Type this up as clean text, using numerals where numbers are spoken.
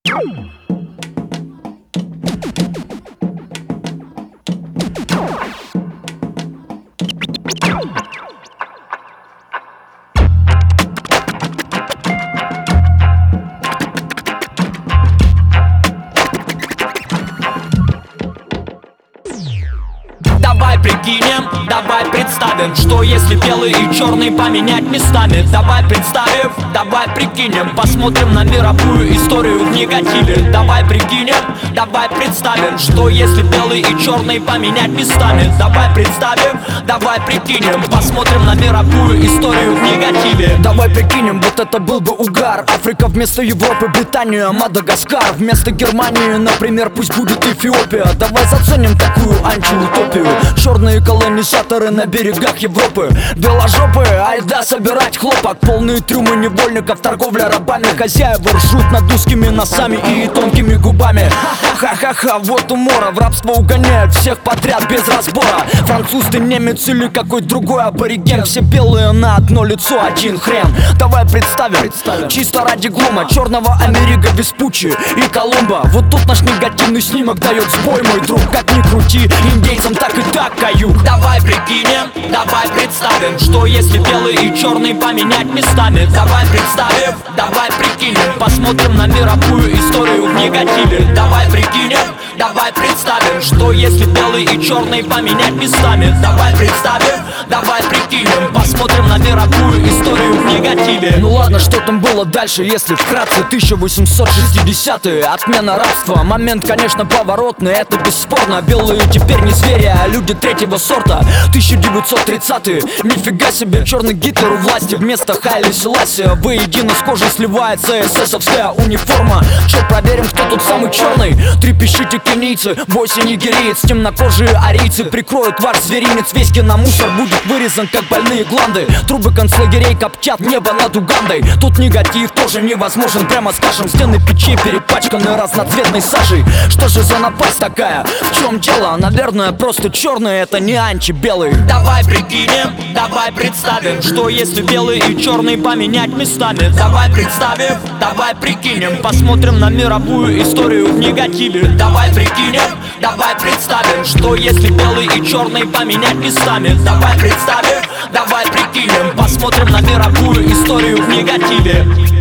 Давай прикинем, давай представим, что если белый и черный поменять местами. Давай представим, давай прикинем, посмотрим на мировую историю в негативе. Давай прикинем, давай представим, что если белый и черный поменять местами. Давай представим, давай прикинем, посмотрим на мировую историю в негативе. Давай прикинем, вот это был бы угар. Африка вместо Европы, Британия, Мадагаскар. Вместо Германии, например, пусть будет Эфиопия. Давай заценим такую антиутопию. Черные колонизаторы на берегах Европы, беложопые, айда собирать хлопок. Полные трюмы невольников, торговля рабами. Хозяева ржут над узкими носами и тонкими губами. Ха-ха-ха, вот умора, в рабство угоняют всех подряд без разбора. Француз ты, немец или какой другой абориген. Все белые на одно лицо, один хрен. Давай представим, чисто ради глума, черного Америка Веспуччи и Колумба. Вот тут наш негативный снимок дает сбой, мой друг. Как ни крути, индейцам так и так каюк. Давай прикинем, давай представим, что если белый и черный поменять местами. Давай представим, давай прикинем, посмотрим на мировую историю в негативе. Давай прикинем, давай представим, что если белый и черный поменять местами. Давай представим, давай прикинем, посмотрим на мировую историю в негативе. Ну ладно, что там было дальше, если вкратце. 1860-е, отмена рабства. Момент, конечно, поворотный, это бесспорно. Белые теперь не звери, а люди третьего сорта. 1930-е, нифига себе, черный Гитлер у власти. Вместо Хайли Селасия воедино с кожей сливается эсэсовская униформа. Чё, проверим, кто тут самый черный? Трепещите кенийцы, 8 нигериец, темнокожие арийцы прикроют ваш зверинец. Весь киномусор будет вырезан, как больные гланды. Трубы концлагерей коптят небо над Угандой. Тут негатив тоже невозможен, прямо скажем. Стены печей перепачканы разноцветной сажей. Что же за напасть такая? В чем дело? Наверное, просто черный, это не анти-белый. Давай прикинем, давай представим, что если белый и черный поменять местами. Давай представим, давай прикинем, посмотрим на мировую историю в негативе. Давай прикинем, давай представим, что если белый и черный поменять местами. Давай представим, давай прикинем, посмотрим на мировую историю в негативе.